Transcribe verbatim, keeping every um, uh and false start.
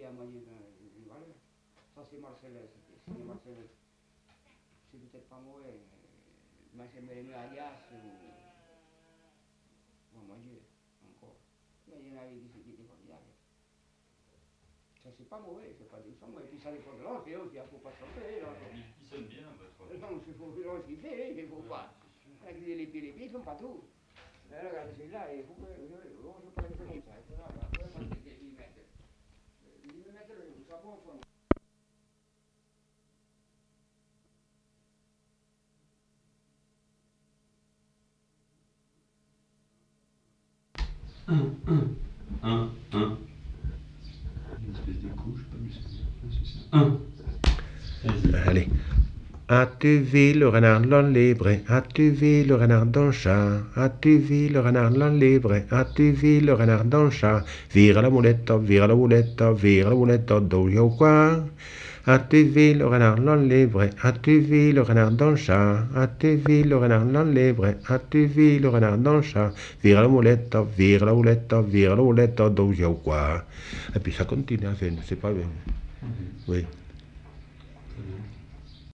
qui a manié de valeur. Ça c'est Marcel, c'est Marcel. C'est peut-être pas mauvais. Mais c'est mieux alias ou à manger encore. Il y en a qui se disent formidable. Ça c'est pas mauvais, c'est pas du sang, et puis ça dépend de l'ange, il ne faut pas se tromper. Il sonne bien votre. Non, il faut que l'ange qui fait, il ne faut pas. Les pieds, les pieds, les pieds, ils ne font pas tout. Regarde celui-là, il faut que l'ange peut être comme ça. Il faut y mettre. Il me mettre le savon au fond. Un, un, un, un. Une espèce de couche, pas musclée. Un. Allez. As-tu vu le renard dans les brais? As-tu vu le renard dans le chat? As-tu vu le renard dans les brais? As-tu vu le renard dans le chat? Vire la moulette, vire la moulette, vire la moulette, d'où quoi? As-tu vu le renard dans les brais? As-tu vu le renard dans le chat? As-tu vu le renard dans les brais? As-tu vu le renard dans le chat? Vire la moulette, vire la moulette, vire la moulette, d'où quoi? Et puis ça continue à faire, c'est pas bien. Oui. Très bien.